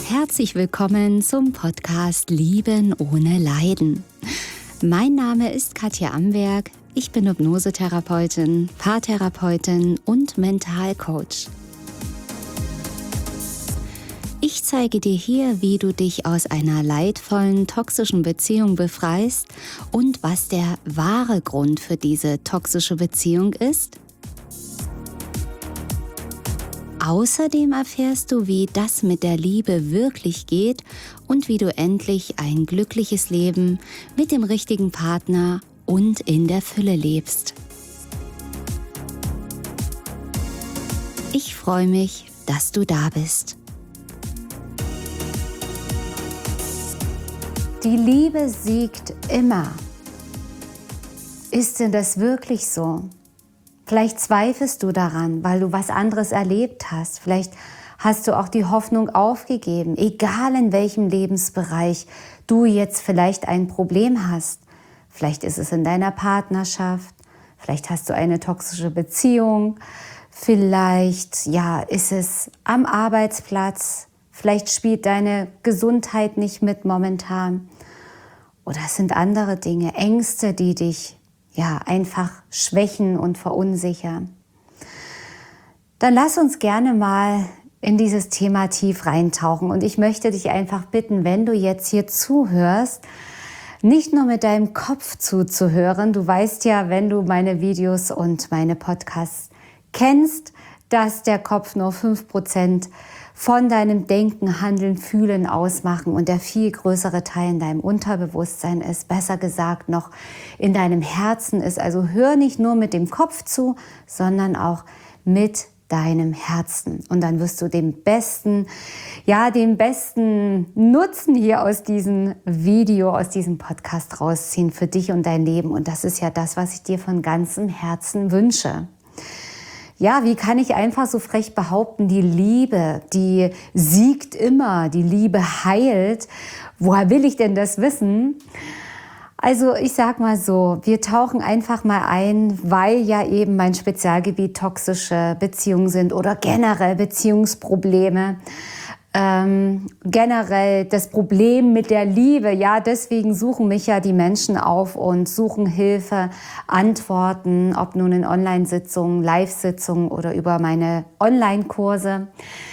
Herzlich willkommen zum Podcast Lieben ohne Leiden. Mein Name ist Katja Amberg, ich bin Hypnosetherapeutin, Paartherapeutin und Mentalcoach. Ich zeige dir hier, wie du dich aus einer leidvollen, toxischen Beziehung befreist und was der wahre Grund für diese toxische Beziehung ist. Außerdem erfährst du, wie das mit der Liebe wirklich geht und wie du endlich ein glückliches Leben mit dem richtigen Partner und in der Fülle lebst. Ich freue mich, dass du da bist. Die Liebe siegt immer. Ist denn das wirklich so? Vielleicht zweifelst du daran, weil du was anderes erlebt hast. Vielleicht hast du auch die Hoffnung aufgegeben, egal in welchem Lebensbereich du jetzt vielleicht ein Problem hast. Vielleicht ist es in deiner Partnerschaft, vielleicht hast du eine toxische Beziehung, vielleicht ist es am Arbeitsplatz, vielleicht spielt deine Gesundheit nicht mit momentan. Oder es sind andere Dinge, Ängste, die dich einfach schwächen und verunsichern. Dann lass uns gerne mal in dieses Thema tief reintauchen. Und ich möchte dich einfach bitten, wenn du jetzt hier zuhörst, nicht nur mit deinem Kopf zuzuhören. Du weißt ja, wenn du meine Videos und meine Podcasts kennst, dass der Kopf nur 5% von deinem Denken, Handeln, Fühlen ausmachen und der viel größere Teil in deinem Unterbewusstsein ist, besser gesagt noch in deinem Herzen ist. Also hör nicht nur mit dem Kopf zu, sondern auch mit deinem Herzen. Und dann wirst du den besten Nutzen hier aus diesem Video, aus diesem Podcast rausziehen für dich und dein Leben. Und das ist ja das, was ich dir von ganzem Herzen wünsche. Ja, wie kann ich einfach so frech behaupten, die Liebe, die siegt immer, die Liebe heilt. Woher will ich denn das wissen? Also ich sag mal so, wir tauchen einfach mal ein, weil ja eben mein Spezialgebiet toxische Beziehungen sind oder generell Beziehungsprobleme. Generell das Problem mit der Liebe, deswegen suchen mich ja die Menschen auf und suchen Hilfe, Antworten, ob nun in Online-Sitzungen, Live-Sitzungen oder über meine Online-Kurse,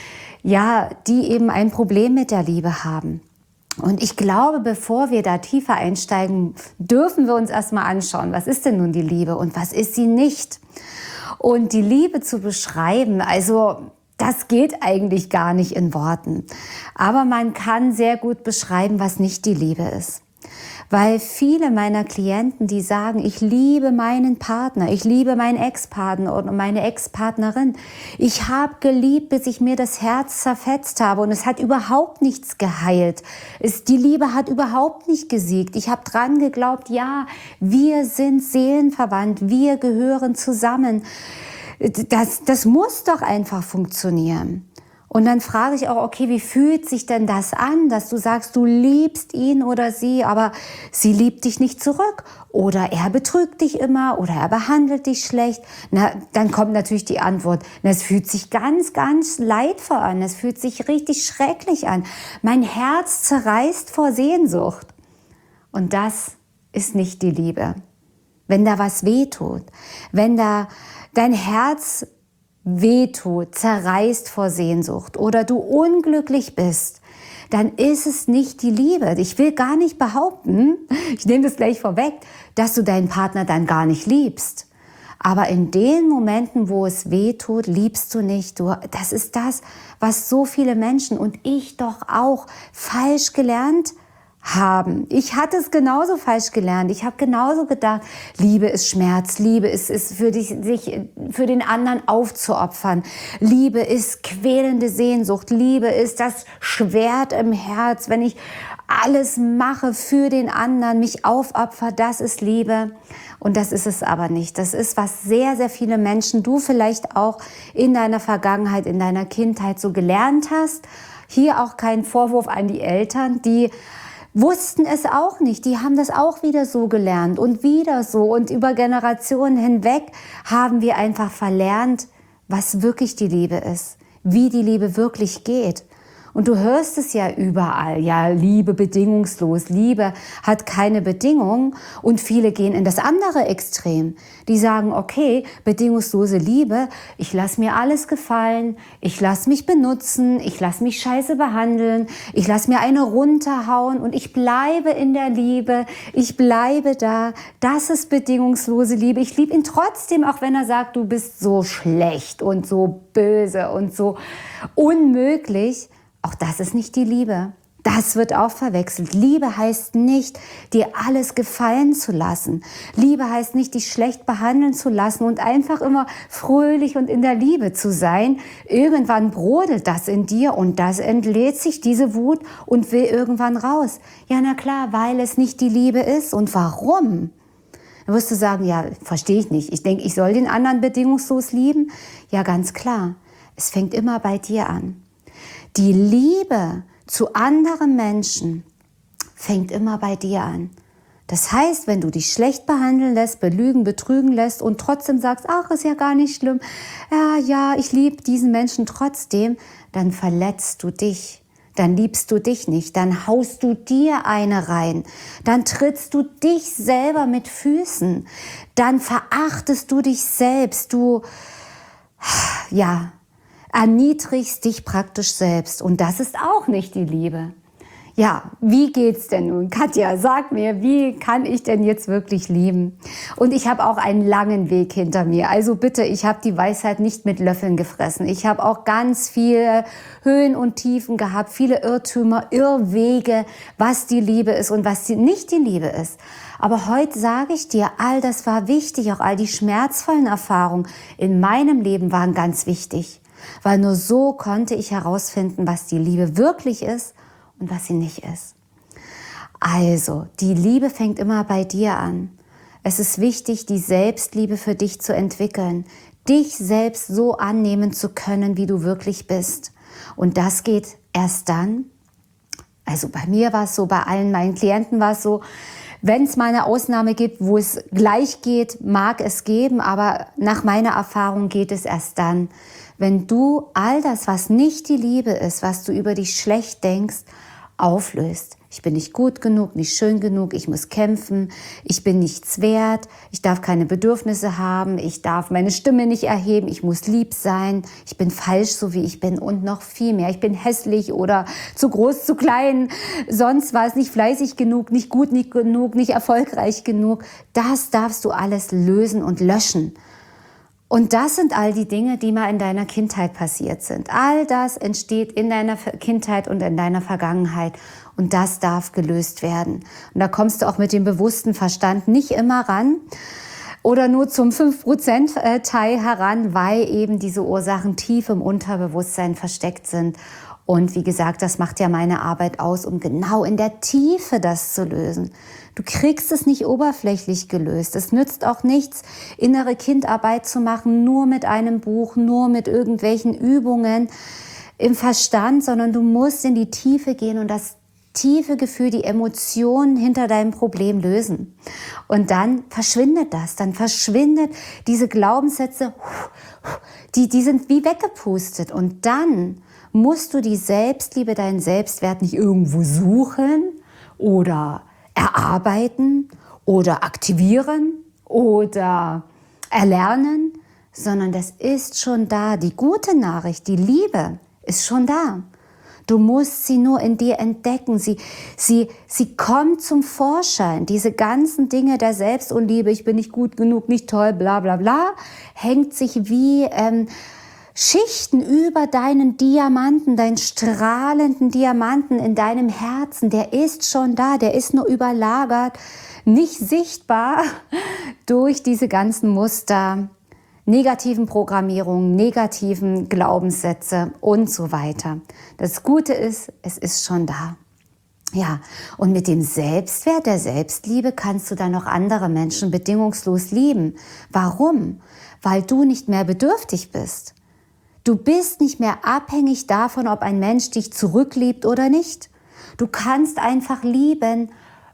die eben ein Problem mit der Liebe haben. Und ich glaube, bevor wir da tiefer einsteigen, dürfen wir uns erstmal anschauen, was ist denn nun die Liebe und was ist sie nicht? Und die Liebe zu beschreiben, das geht eigentlich gar nicht in Worten. Aber man kann sehr gut beschreiben, was nicht die Liebe ist. Weil viele meiner Klienten, die sagen, ich liebe meinen Partner, ich liebe meinen Ex-Partner oder meine Ex-Partnerin. Ich habe geliebt, bis ich mir das Herz zerfetzt habe und es hat überhaupt nichts geheilt. Die Liebe hat überhaupt nicht gesiegt. Ich habe dran geglaubt, wir sind seelenverwandt, wir gehören zusammen. Das muss doch einfach funktionieren. Und dann frage ich auch, okay, wie fühlt sich denn das an, dass du sagst, du liebst ihn oder sie, aber sie liebt dich nicht zurück oder er betrügt dich immer oder er behandelt dich schlecht. Dann kommt natürlich die Antwort, es fühlt sich ganz, ganz leidvoll an, es fühlt sich richtig schrecklich an. Mein Herz zerreißt vor Sehnsucht. Und das ist nicht die Liebe. Wenn da was wehtut, wenn da dein Herz wehtut, zerreißt vor Sehnsucht oder du unglücklich bist, dann ist es nicht die Liebe. Ich will gar nicht behaupten, ich nehme das gleich vorweg, dass du deinen Partner dann gar nicht liebst. Aber in den Momenten, wo es wehtut, liebst du nicht. Das ist das, was so viele Menschen und ich doch auch falsch gelernt haben. Ich hatte es genauso falsch gelernt. Ich habe genauso gedacht, Liebe ist Schmerz, Liebe ist für dich, sich für den anderen aufzuopfern. Liebe ist quälende Sehnsucht, Liebe ist das Schwert im Herz, wenn ich alles mache für den anderen, mich aufopfer, das ist Liebe. Und das ist es aber nicht. Das ist, was sehr, sehr viele Menschen, du vielleicht auch in deiner Vergangenheit, in deiner Kindheit so gelernt hast. Hier auch kein Vorwurf an die Eltern, die wussten es auch nicht. Die haben das auch wieder so gelernt und wieder so. Und über Generationen hinweg haben wir einfach verlernt, was wirklich die Liebe ist, wie die Liebe wirklich geht. Und du hörst es ja überall, ja, Liebe bedingungslos, Liebe hat keine Bedingungen. Und viele gehen in das andere Extrem. Die sagen, okay, bedingungslose Liebe, ich lasse mir alles gefallen, ich lasse mich benutzen, ich lasse mich scheiße behandeln, ich lasse mir eine runterhauen und ich bleibe in der Liebe, ich bleibe da. Das ist bedingungslose Liebe. Ich liebe ihn trotzdem, auch wenn er sagt, du bist so schlecht und so böse und so unmöglich. Auch das ist nicht die Liebe. Das wird auch verwechselt. Liebe heißt nicht, dir alles gefallen zu lassen. Liebe heißt nicht, dich schlecht behandeln zu lassen und einfach immer fröhlich und in der Liebe zu sein. Irgendwann brodelt das in dir und das entlädt sich, diese Wut, und will irgendwann raus. Ja, na klar, weil es nicht die Liebe ist. Und warum? Dann wirst du sagen, ja, verstehe ich nicht. Ich denke, ich soll den anderen bedingungslos lieben. Ja, ganz klar. Es fängt immer bei dir an. Die Liebe zu anderen Menschen fängt immer bei dir an. Das heißt, wenn du dich schlecht behandeln lässt, belügen, betrügen lässt und trotzdem sagst, ach, ist ja gar nicht schlimm, ja, ich liebe diesen Menschen trotzdem, dann verletzt du dich. Dann liebst du dich nicht, dann haust du dir eine rein, dann trittst du dich selber mit Füßen, dann verachtest du dich selbst, du, ja, erniedrigst dich praktisch selbst. Und das ist auch nicht die Liebe. Ja, wie geht's denn nun? Katja, sag mir, wie kann ich denn jetzt wirklich lieben? Und ich habe auch einen langen Weg hinter mir. Also bitte, ich habe die Weisheit nicht mit Löffeln gefressen. Ich habe auch ganz viele Höhen und Tiefen gehabt, viele Irrtümer, Irrwege, was die Liebe ist und was nicht die Liebe ist. Aber heute sage ich dir, all das war wichtig, auch all die schmerzvollen Erfahrungen in meinem Leben waren ganz wichtig. Weil nur so konnte ich herausfinden, was die Liebe wirklich ist und was sie nicht ist. Also, die Liebe fängt immer bei dir an. Es ist wichtig, die Selbstliebe für dich zu entwickeln, dich selbst so annehmen zu können, wie du wirklich bist. Und das geht erst dann, also bei mir war es so, bei allen meinen Klienten war es so, wenn es mal eine Ausnahme gibt, wo es gleich geht, mag es geben, aber nach meiner Erfahrung geht es erst dann, wenn du all das, was nicht die Liebe ist, was du über dich schlecht denkst, auflöst. Ich bin nicht gut genug, nicht schön genug, ich muss kämpfen, ich bin nichts wert, ich darf keine Bedürfnisse haben, ich darf meine Stimme nicht erheben, ich muss lieb sein, ich bin falsch, so wie ich bin und noch viel mehr. Ich bin hässlich oder zu groß, zu klein, sonst was, nicht fleißig genug, nicht gut genug, nicht erfolgreich genug. Das darfst du alles lösen und löschen. Und das sind all die Dinge, die mal in deiner Kindheit passiert sind. All das entsteht in deiner Kindheit und in deiner Vergangenheit. Und das darf gelöst werden. Und da kommst du auch mit dem bewussten Verstand nicht immer ran oder nur zum 5% Teil heran, weil eben diese Ursachen tief im Unterbewusstsein versteckt sind. Und wie gesagt, das macht ja meine Arbeit aus, um genau in der Tiefe das zu lösen. Du kriegst es nicht oberflächlich gelöst. Es nützt auch nichts, innere Kindarbeit zu machen, nur mit einem Buch, nur mit irgendwelchen Übungen im Verstand, sondern du musst in die Tiefe gehen und das tiefe Gefühl, die Emotionen hinter deinem Problem lösen. Und dann verschwindet das, dann verschwindet diese Glaubenssätze, die sind wie weggepustet. Und dann musst du die Selbstliebe, deinen Selbstwert nicht irgendwo suchen oder erarbeiten oder aktivieren oder erlernen, sondern das ist schon da. Die gute Nachricht, die Liebe ist schon da. Du musst sie nur in dir entdecken. Sie kommt zum Vorschein. Diese ganzen Dinge der Selbstunliebe, ich bin nicht gut genug, nicht toll, bla bla bla, hängt sich wie Schichten über deinen Diamanten, deinen strahlenden Diamanten in deinem Herzen. Der ist schon da, der ist nur überlagert, nicht sichtbar durch diese ganzen Muster, negativen Programmierungen, negativen Glaubenssätze und so weiter. Das Gute ist, es ist schon da. Ja, und mit dem Selbstwert, der Selbstliebe kannst du dann noch andere Menschen bedingungslos lieben. Warum? Weil du nicht mehr bedürftig bist. Du bist nicht mehr abhängig davon, ob ein Mensch dich zurückliebt oder nicht. Du kannst einfach lieben,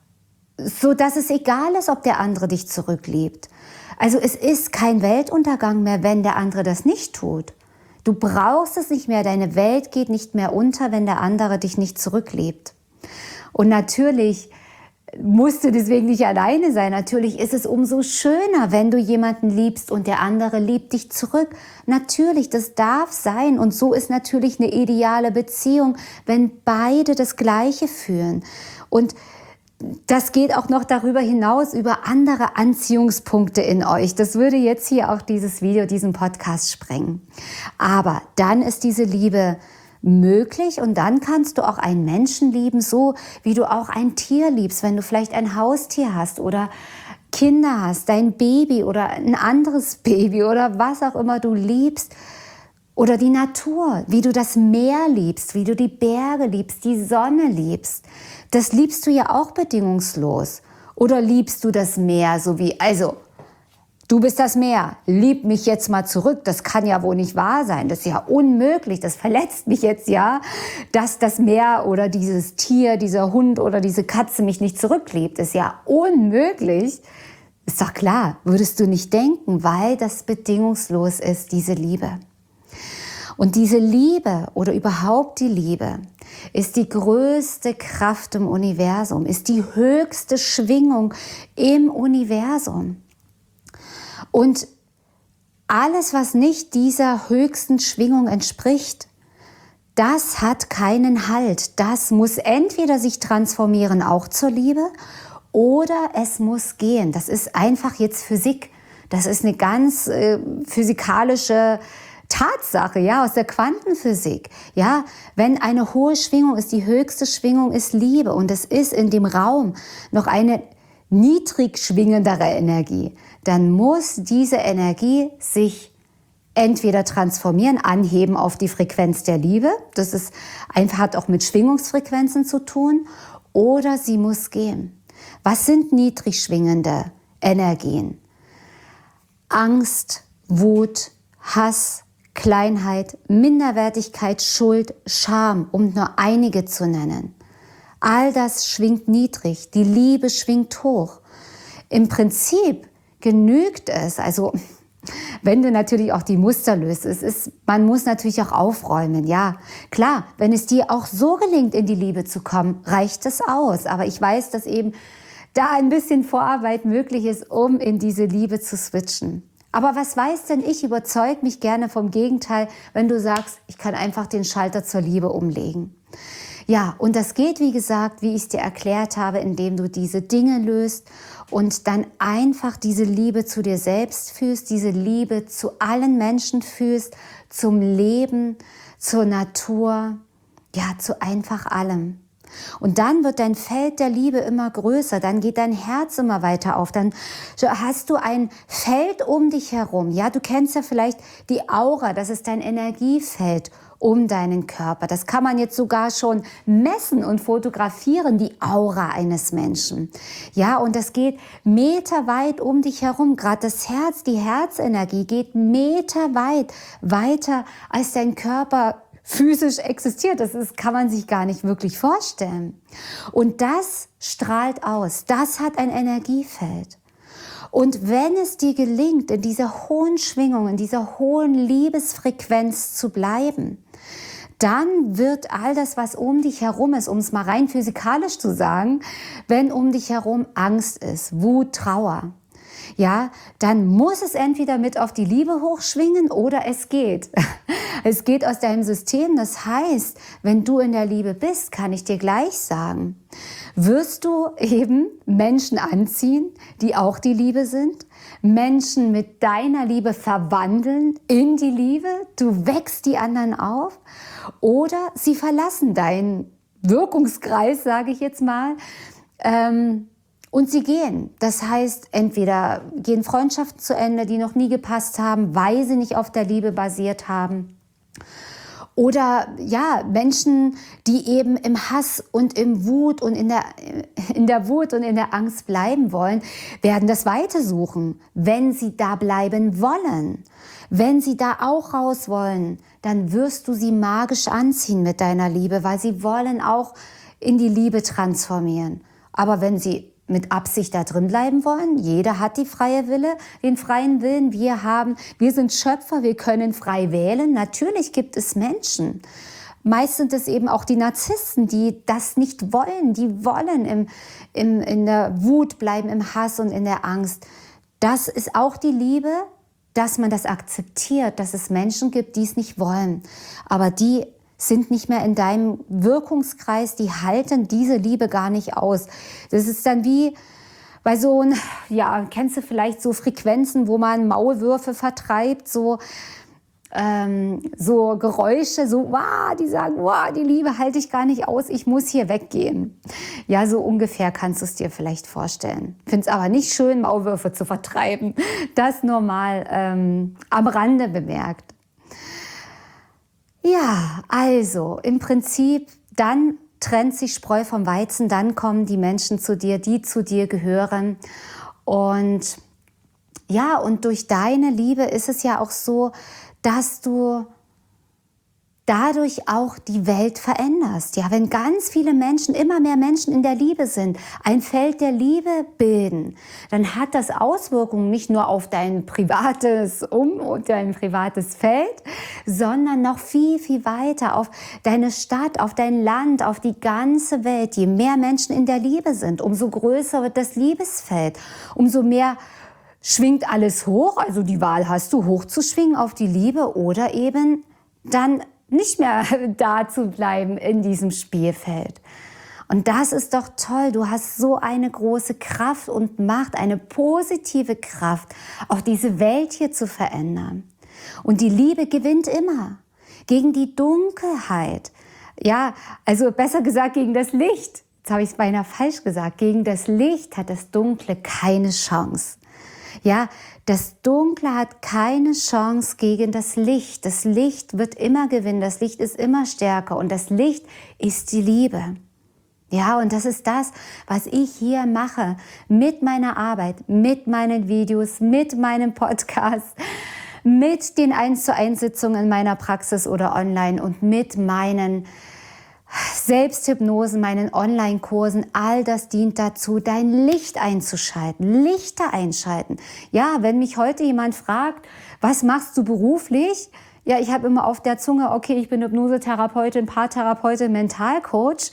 so dass es egal ist, ob der andere dich zurückliebt. Also es ist kein Weltuntergang mehr, wenn der andere das nicht tut. Du brauchst es nicht mehr, deine Welt geht nicht mehr unter, wenn der andere dich nicht zurückliebt. Und natürlich musst du deswegen nicht alleine sein. Natürlich ist es umso schöner, wenn du jemanden liebst und der andere liebt dich zurück. Natürlich, das darf sein. Und so ist natürlich eine ideale Beziehung, wenn beide das Gleiche fühlen. Und das geht auch noch darüber hinaus, über andere Anziehungspunkte in euch. Das würde jetzt hier auch dieses Video, diesen Podcast sprengen. Aber dann ist diese Liebe möglich und dann kannst du auch einen Menschen lieben, so wie du auch ein Tier liebst, wenn du vielleicht ein Haustier hast oder Kinder hast, dein Baby oder ein anderes Baby oder was auch immer du liebst. Oder die Natur, wie du das Meer liebst, wie du die Berge liebst, die Sonne liebst. Das liebst du ja auch bedingungslos. Oder liebst du das Meer so wie, also, du bist das Meer, lieb mich jetzt mal zurück. Das kann ja wohl nicht wahr sein. Das ist ja unmöglich. Das verletzt mich jetzt ja, dass das Meer oder dieses Tier, dieser Hund oder diese Katze mich nicht zurückliebt. Das ist ja unmöglich. Ist doch klar, würdest du nicht denken, weil das bedingungslos ist, diese Liebe. Und diese Liebe oder überhaupt die Liebe ist die größte Kraft im Universum, ist die höchste Schwingung im Universum. Und alles, was nicht dieser höchsten Schwingung entspricht, das hat keinen Halt. Das muss entweder sich transformieren auch zur Liebe oder es muss gehen. Das ist einfach jetzt Physik. Das ist eine ganz physikalische Tatsache, ja, aus der Quantenphysik. Ja, wenn eine hohe Schwingung ist, die höchste Schwingung ist Liebe und es ist in dem Raum noch eine niedrig schwingendere Energie, dann muss diese Energie sich entweder transformieren, anheben auf die Frequenz der Liebe, das ist einfach, hat auch mit Schwingungsfrequenzen zu tun, oder sie muss gehen. Was sind niedrig schwingende Energien? Angst, Wut, Hass, Kleinheit, Minderwertigkeit, Schuld, Scham, um nur einige zu nennen. All das schwingt niedrig, die Liebe schwingt hoch. Im Prinzip genügt es, also wenn du natürlich auch die Muster löst, man muss natürlich auch aufräumen, ja. Klar, wenn es dir auch so gelingt, in die Liebe zu kommen, reicht es aus. Aber ich weiß, dass eben da ein bisschen Vorarbeit möglich ist, um in diese Liebe zu switchen. Aber was weiß denn ich, überzeug mich gerne vom Gegenteil, wenn du sagst, ich kann einfach den Schalter zur Liebe umlegen. Ja, und das geht, wie gesagt, wie ich es dir erklärt habe, indem du diese Dinge löst und dann einfach diese Liebe zu dir selbst fühlst, diese Liebe zu allen Menschen fühlst, zum Leben, zur Natur, ja, zu einfach allem. Und dann wird dein Feld der Liebe immer größer, dann geht dein Herz immer weiter auf, dann hast du ein Feld um dich herum. Ja, du kennst ja vielleicht die Aura, das ist dein Energiefeld um deinen Körper. Das kann man jetzt sogar schon messen und fotografieren, die Aura eines Menschen. Ja, und das geht meterweit um dich herum. Gerade das Herz, die Herzenergie geht meterweit weiter als dein Körper physisch existiert. Kann man sich gar nicht wirklich vorstellen. Und das strahlt aus. Das hat ein Energiefeld. Und wenn es dir gelingt, in dieser hohen Schwingung, in dieser hohen Liebesfrequenz zu bleiben, dann wird all das, was um dich herum ist, um es mal rein physikalisch zu sagen, wenn um dich herum Angst ist, Wut, Trauer, ja, dann muss es entweder mit auf die Liebe hochschwingen oder es geht. Es geht aus deinem System. Das heißt, wenn du in der Liebe bist, kann ich dir gleich sagen, wirst du eben Menschen anziehen, die auch die Liebe sind, Menschen mit deiner Liebe verwandeln in die Liebe, du wächst die anderen auf oder sie verlassen deinen Wirkungskreis, sage ich jetzt mal, und sie gehen. Das heißt, entweder gehen Freundschaften zu Ende, die noch nie gepasst haben, weil sie nicht auf der Liebe basiert haben. Oder ja, Menschen, die eben im Hass und im Wut und in der Wut und in der Angst bleiben wollen, werden das weitersuchen, wenn sie da bleiben wollen. Wenn sie da auch raus wollen, dann wirst du sie magisch anziehen mit deiner Liebe, weil sie wollen auch in die Liebe transformieren. Aber wenn sie mit Absicht da drin bleiben wollen. Jeder hat die freie Wille, den freien Willen. Wir sind Schöpfer, wir können frei wählen. Natürlich gibt es Menschen. Meist sind es eben auch die Narzissten, die das nicht wollen. Die wollen in der Wut bleiben, im Hass und in der Angst. Das ist auch die Liebe, dass man das akzeptiert, dass es Menschen gibt, die es nicht wollen. Aber die sind nicht mehr in deinem Wirkungskreis, die halten diese Liebe gar nicht aus. Das ist dann wie bei so kennst du vielleicht so Frequenzen, wo man Maulwürfe vertreibt, so Geräusche, die sagen, die Liebe halte ich gar nicht aus, ich muss hier weggehen. Ja, so ungefähr kannst du es dir vielleicht vorstellen. Ich finde es aber nicht schön, Maulwürfe zu vertreiben. Das nur mal am Rande bemerkt. Ja, also im Prinzip, dann trennt sich Spreu vom Weizen, dann kommen die Menschen zu dir, die zu dir gehören. Und ja, und durch deine Liebe ist es ja auch so, dass du dadurch auch die Welt veränderst. Ja, wenn ganz viele Menschen, immer mehr Menschen in der Liebe sind, ein Feld der Liebe bilden, dann hat das Auswirkungen nicht nur auf dein privates und dein privates Feld, sondern noch viel, viel weiter auf deine Stadt, auf dein Land, auf die ganze Welt. Je mehr Menschen in der Liebe sind, umso größer wird das Liebesfeld, umso mehr schwingt alles hoch. Also die Wahl hast du, hochzuschwingen auf die Liebe oder eben dann nicht mehr da zu bleiben in diesem Spielfeld. Und das ist doch toll. Du hast so eine große Kraft und Macht, eine positive Kraft, auch diese Welt hier zu verändern. Und die Liebe gewinnt immer gegen die Dunkelheit. Ja, also besser gesagt gegen das Licht. Jetzt habe ich es beinahe falsch gesagt. Gegen das Licht hat das Dunkle keine Chance. Ja, das Dunkle hat keine Chance gegen das Licht. Das Licht wird immer gewinnen, das Licht ist immer stärker und das Licht ist die Liebe. Ja, und das ist das, was ich hier mache mit meiner Arbeit, mit meinen Videos, mit meinem Podcast, mit den 1:1 Sitzungen in meiner Praxis oder online und mit meinen Selbsthypnosen, meinen Online-Kursen, all das dient dazu, dein Licht einzuschalten, Lichter einschalten. Ja, wenn mich heute jemand fragt, was machst du beruflich? Ja, ich habe immer auf der Zunge, okay, ich bin Hypnosetherapeutin, Paartherapeutin, Mentalcoach.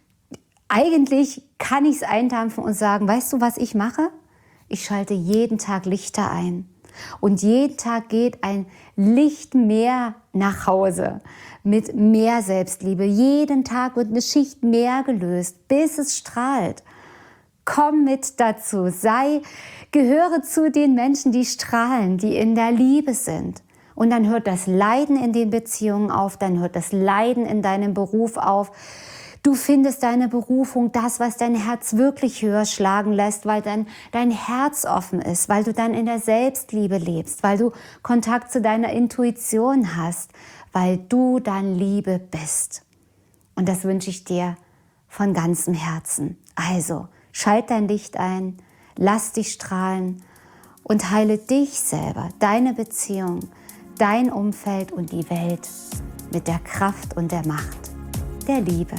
Eigentlich kann ich es eindampfen und sagen, weißt du, was ich mache? Ich schalte jeden Tag Lichter ein. Und jeden Tag geht ein Licht mehr nach Hause mit mehr Selbstliebe. Jeden Tag wird eine Schicht mehr gelöst, bis es strahlt. Komm mit dazu, gehöre zu den Menschen, die strahlen, die in der Liebe sind. Und dann hört das Leiden in den Beziehungen auf, dann hört das Leiden in deinem Beruf auf. Du findest deine Berufung, das, was dein Herz wirklich höher schlagen lässt, weil dann dein Herz offen ist, weil du dann in der Selbstliebe lebst, weil du Kontakt zu deiner Intuition hast, weil du dann Liebe bist. Und das wünsche ich dir von ganzem Herzen. Also, schalt dein Licht ein, lass dich strahlen und heile dich selber, deine Beziehung, dein Umfeld und die Welt mit der Kraft und der Macht der Liebe.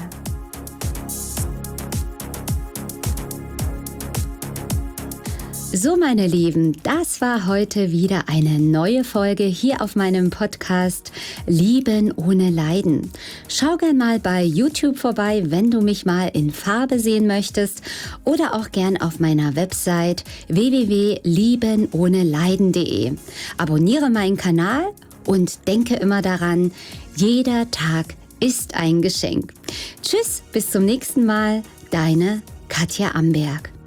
So, meine Lieben, das war heute wieder eine neue Folge hier auf meinem Podcast Lieben ohne Leiden. Schau gern mal bei YouTube vorbei, wenn du mich mal in Farbe sehen möchtest oder auch gern auf meiner Website www.liebenohneleiden.de. Abonniere meinen Kanal und denke immer daran, jeder Tag ist ein Geschenk. Tschüss, bis zum nächsten Mal, deine Katja Amberg.